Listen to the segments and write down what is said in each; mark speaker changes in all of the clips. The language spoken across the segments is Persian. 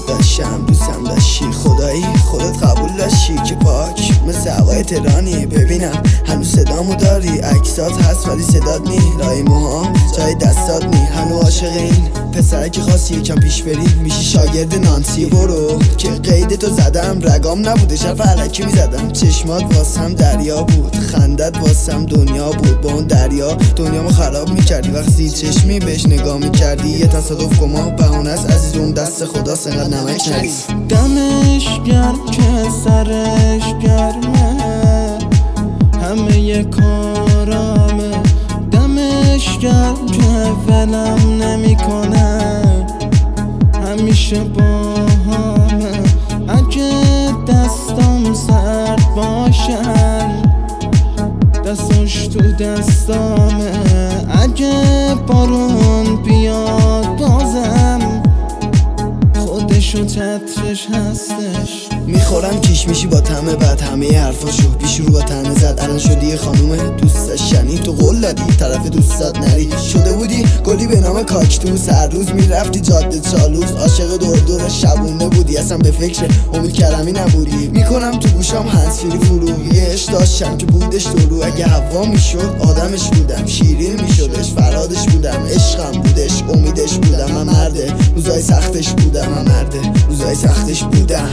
Speaker 1: داشتم دوستم داشتی، خدایی خودت قبول داشتی که پاک مثل هوای تهرانی. ببینم هنوز صدامو داری، عکسات هست ولی صدات نی، لای موهام جای دستات نی. هنوز عاشق این پسره که خواستی یکم پیش بری، میشی شاگرد نانسی. برو که قید تو زدم، رگام نبوده شرف علکی میزدم. چشمات واسم دریا بود، خندت واسم دنیا بود. با اون دریا دنیامو خراب میکردی، وقتی چشمی بهش نگاه میکردی. یه تصادف گما بهونه است عزیز، اون دست خداست انقدر نمک نریز.
Speaker 2: دمش گرم که سرش گرمه، همه کارامه. دمش گرم که ولم نمیکنه، همیشه با همه. اگه دستم سرد باشن، دستش تو دستامه. اگه بارون بیاد بازم، خودشو چترش هستش.
Speaker 1: میخورم کیش میشی با طعم بد، همه حرفاشو پیش رو با تنه زد. الان شدی یه خانومه دوست شنی، تو قول دادی طرف دوستات نری. شده بودی گلی به نام کاکتوس، هر روز میرفتی جاده چالوس. عاشق دور دور شبونه بودی، اصلا به فکر امید کرمی نبودی. میکنم تو گوشام هنسفیری فرو، یه عشق داشتم که بودش تو رو. اگه هوا میشد آدمش بودم، شیرین میشدش فرادش بودم. عشقم بودش امیدش بودم، من مرده روزای سختش بودم. من مرده روزای سختش بودم.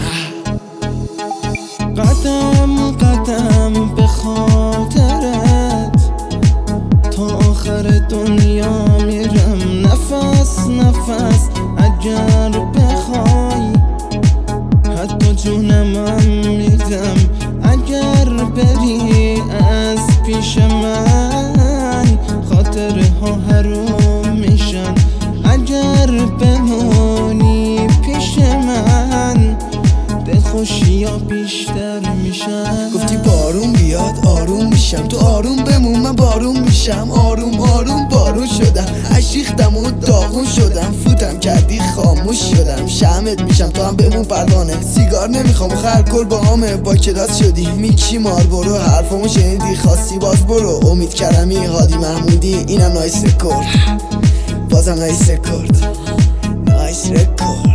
Speaker 2: قدم قدم به خاطرت، تا آخر دنیا میرم. نفس نفس اگر بخوای، حتی جونمم میدم. اگر بری از پیش من، خاطره ها حروم میشن. اگر بمونی پیش من، خوشی ها بیشتر میشن.
Speaker 1: گفتی بارون بیاد آروم میشم، تو آروم بمون من بارون میشم. آروم آروم بارون شدم، اشیختم و داغون شدم. فوتم کردی خاموش شدم، شمعت میشم تو هم بمون پروانه. سیگار نمیخوام خرکل با همه، با کلاس شدی میکشی مار. برو حرفامو شنیدی خواستی باز برو. امید کرمی هادی محمودی، اینم نایس رکورد، بازم نایس رکورد، نایس رکورد.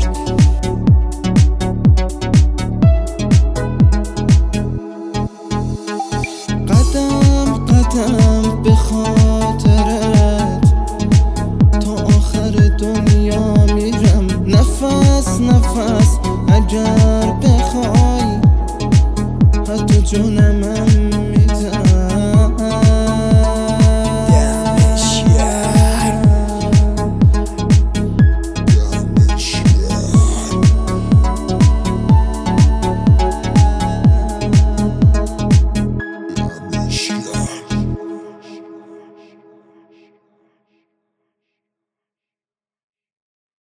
Speaker 2: قدم به خاطرت، تا آخر دنیا میرم. نفس نفس اگر بخوای، حتی جونمم